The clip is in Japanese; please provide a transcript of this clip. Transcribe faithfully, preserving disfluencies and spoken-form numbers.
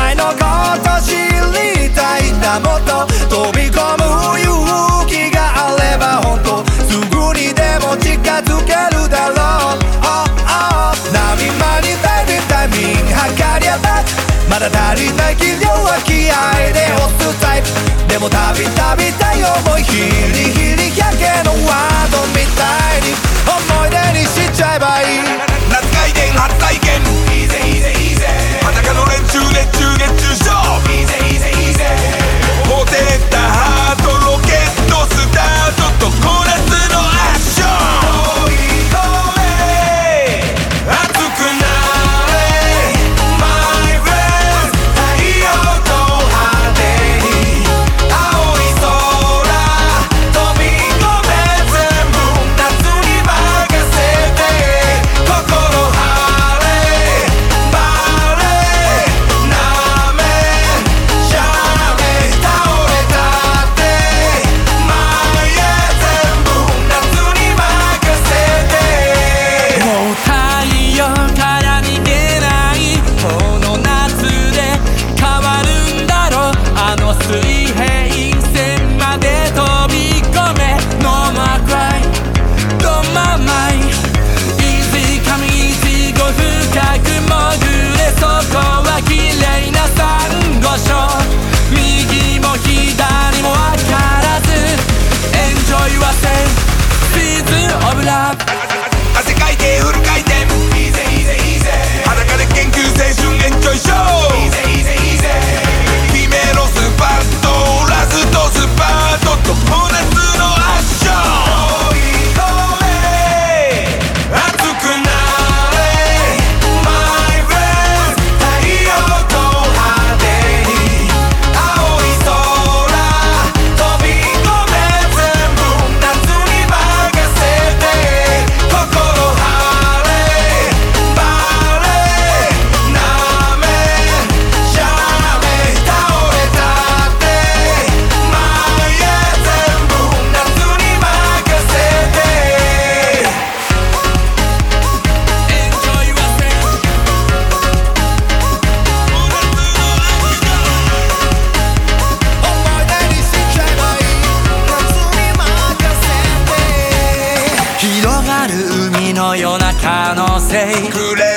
前のこと知りたいんだ。もっと飛び込む勇気があれば本当すぐにでも近づけるだろう、oh, oh、 波間にタイミングタイミング測り合ったまだ足りない気量は気合で押すタイプ。でもたびたびたい思いヒリヒリやけのワードみたいに思い出にしちゃえばいい。 夏回転初体験いいぜいいぜいいぜ。裸の連中熱中熱中症いいぜいいぜいいぜ。持てたハートロケットスタートとコーラスのアクション。追い込め熱くなれ My friend。 太陽と派手に青い空飛び込め全部夏に任せて心晴れバレなめしゃべ倒れたって前へ全部夏に任せて。 もう太陽から逃げないこの夏で変わるんだろう。あの水平線まで飛び込め No more cry Don't my mind Easy come easy go 深く潜れそこは綺麗なサンゴ礁。右も左も分からず Enjoy yourself Season of love。 汗かいてフル回転いいぜいいぜいいぜ。裸で研究青春エンジョイショーいいぜいいぜいいぜ。姫のスパットラストスパートとボーナスのアクション。追い込め熱くなれ My friend。 太陽と派手に青い空飛び込め全部夏に任せて心晴れバレなめしゃべ倒れたって前へ全部夏に任せて。 Enjoy yourself 思い出にしちゃえばいい夏に任せて。広がる海のような可能性くれ